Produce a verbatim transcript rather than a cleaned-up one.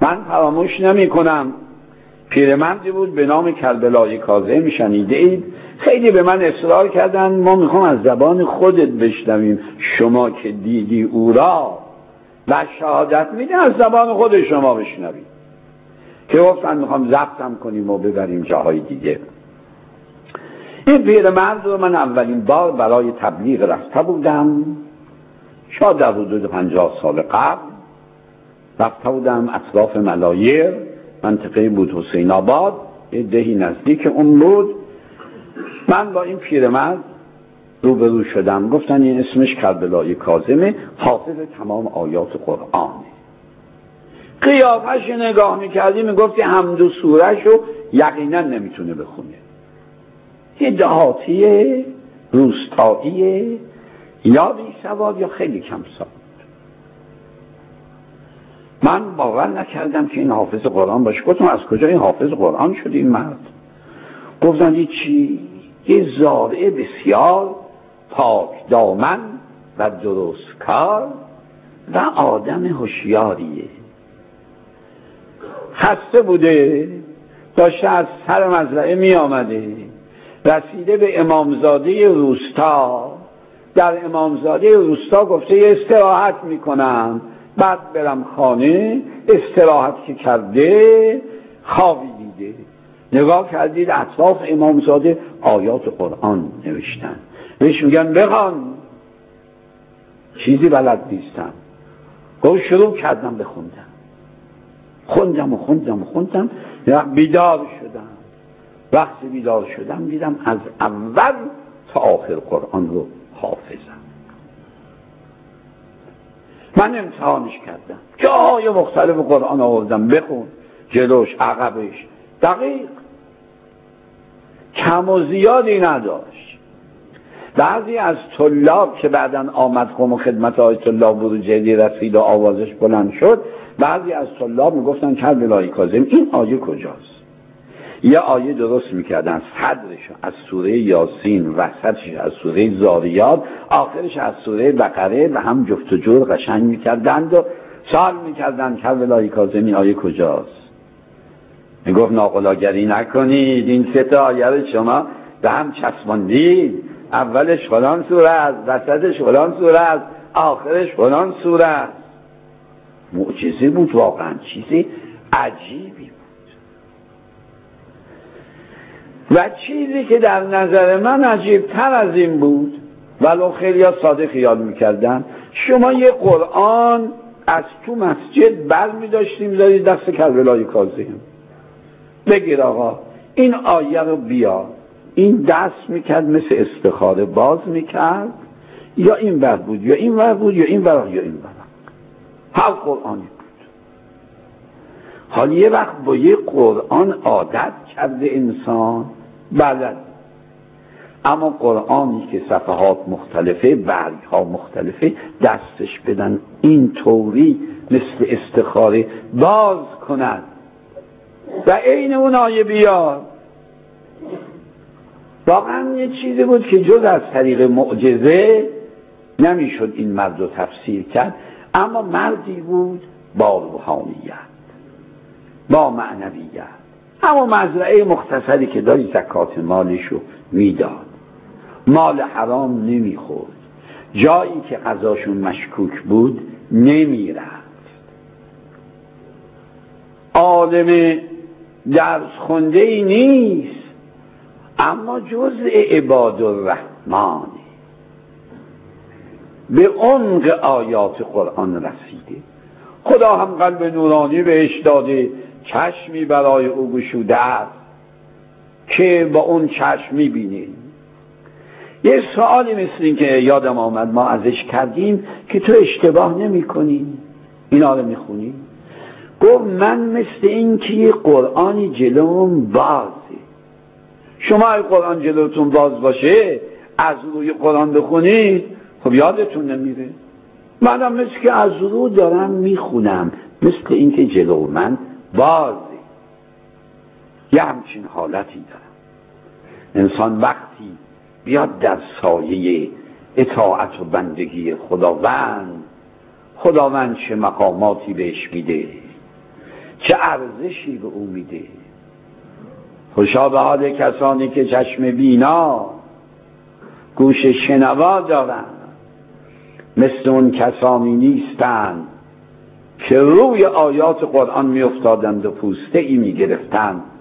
من فراموش نمی کنم پیرمردی بود به نام کربلای کاظم، شنیده اید؟ خیلی به من اصرار کردن ما میخوام از زبان خودت بشنویم، شما که دیدی او را و شهادت میده از زبان خود شما بشنویم. که گفتن میخوام ضبطم کنیم و ببریم جاهای دیگه. این پیرمرد رو من اولین بار برای تبلیغ رفته بودم، شاید در حدود پنجاه سال قبل رفته بودم اطراف ملایر، منطقه بود حسین آباد، یه دهی نزدیک اون بود. من با این پیرمرد روبرو شدم، گفتن این اسمش کربلای کاظمه، حافظ تمام آیات قرآنه. قیافش نگاه میکردی میگفتی حمد و سورش رو یقینا نمیتونه بخونه. یه دهاتیه، روستاییه، یا بی سواد یا خیلی کم سواد. من باور نکردم که این حافظ قرآن باشه. گفتم از کجا این حافظ قرآن شد این مرد؟ گفتن یه چی؟ یه زارع بسیار پاک دامن و درست کار و آدم هوشیاریه. خسته بوده، داشته از سر مزرعه می آمده، رسیده به امامزاده روستا، در امامزاده روستا گفته یه استراحت می کنم، بعد برم خانه. استراحت که کرده خوابی دیده. نگاه کردید اطراف امامزاده آیات قرآن نوشتن، بهش میگن بخوان. چیزی بلد نیستم. گفت شروع کردم بخوندم، خوندم و خوندم و خوندم بیدار شدم. وقتی بیدار شدم دیدم از اول تا آخر قرآن رو حافظم. من امتحانش کردم، جاهای مختلف قرآن آوردم بخون، جلوش عقبش دقیق، کم و زیادی نداشت. بعضی از طلاب که بعداً آمد قوم و خدمت های طلاب بروجردی رسید و آوازش بلند شد، بعضی از طلاب میگفتن کربلای کاظم این آیه کجاست؟ یه آیه درست میکردن، صدرش از سوره یاسین، وسطش از سوره زاریات، آخرش از سوره بقره و هم جفت و جور قشنگ میکردند و سوال میکردن کربلای کاظم این آیه کجاست؟ میگفت ناقلاگری نکنید، این سه تا آیه رو شما به هم چسباندید، اولش فلان سوره است، وسطش فلان سوره است، آخرش فلان سوره است. معجزه بود، واقعا چیزی عجیبی بود. و چیزی که در نظر من عجیبتر از این بود، ولو خیلی ها ساده خیال میکردن، شما یه قرآن از تو مسجد بر می داشتیم دارید دست کربلای کاظم، بگیر آقا این آیه رو بیار، این دست میکرد مثل استخاره باز میکرد، یا این ور بود یا این ور بود یا این ور یا این ور، هر قرآنی بود. حالا یه وقت با یه قرآن عادت کرده انسان بلد، اما قرآنی که صفحات مختلفه، برگ ها مختلفه، دستش بدن این طوری مثل استخاره باز کند و عین اون آیه بیار. واقعا یه چیزی بود که جز از طریق معجزه نمیشد این مرد رو تفسیر کرد، اما مردی بود با روحانیت، با معنویت. اما مزرعه مختصری که داری زکات مالشو میداد، مال حرام نمیخورد، جایی که غذاشون مشکوک بود نمیرفت، عالم درس خونده ای نیست، اما جزء عباد الرحمن به عمق آیات قرآن رسیده. خدا هم قلب نورانی بهش داده، چشمی برای او گشوده است که با اون چشم میبینه. یه سوالی مثل این که یادم آمد ما ازش کردیم که تو اشتباه نمی کنی اینا رو میخونی؟ گفت من مثل این که یه قرآنی جلوم بازه، شما ای قرآن جلوتون باز باشه از روی قرآن بخونید خب یادتون نمیره. منم مثل که از رو دارم میخونم، مثل این که جلو من بازه. یه همچین حالتی دارم. انسان وقتی بیاد در سایه اطاعت و بندگی خداوند، خداوند چه مقاماتی بهش میده، چه ارزشی به او میده. خوشا به حال کسانی که چشم بینا گوش شنوا دارند، مثل اون کسانی نیستند که روی آیات قرآن می افتادند و پوسته ای می گرفتند